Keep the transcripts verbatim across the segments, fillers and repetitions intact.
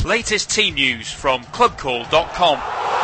Latest team news from club call dot com.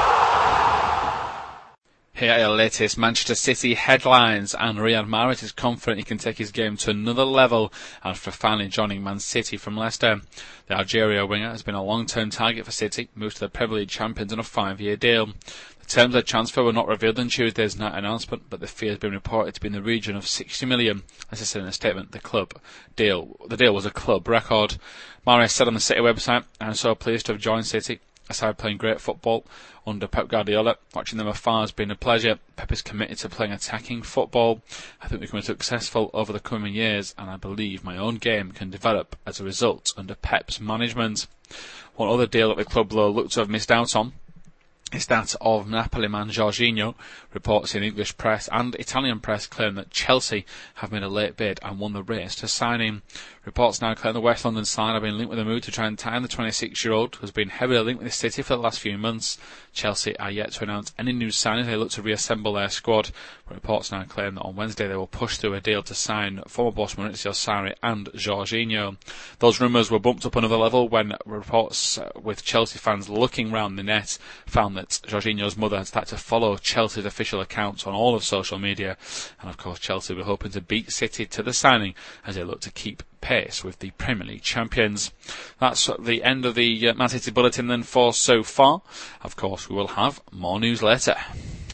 Here are your latest Manchester City headlines, and Riyad Mahrez is confident he can take his game to another level after finally joining Man City from Leicester. The Algeria winger has been a long-term target for City, moved to the Premier League champions on a five-year deal. The terms of the transfer were not revealed in Tuesday's night announcement, but the fee has been reported to be in the region of sixty million. As I said in a statement, the club deal, the deal was a club record. Mahrez said on the City website, "I'm so pleased to have joined City. A side playing great football under Pep Guardiola. Watching them afar has been a pleasure. Pep is committed to playing attacking football. I think we can be successful over the coming years, and I believe my own game can develop as a result under Pep's management." One other deal that the club though looked to have missed out on is that of Napoli man Jorginho. Reports in English press and Italian press claim that Chelsea have made a late bid and won the race to sign him. Reports now claim the West London side have been linked with a move to try and tie the twenty-six-year-old, who has been heavily linked with the City for the last few months. Chelsea are yet to announce any new signings. They look to reassemble their squad. But reports now claim that on Wednesday they will push through a deal to sign former boss Maurizio Sarri and Jorginho. Those rumours were bumped up another level when reports uh, with Chelsea fans looking round the net found that Jorginho's mother had started to follow Chelsea's official accounts on all of social media. And of course Chelsea were hoping to beat City to the signing as they look to keep pace with the Premier League champions. That's the end of the uh, Man City Bulletin then for so far. Of course we will have more news later.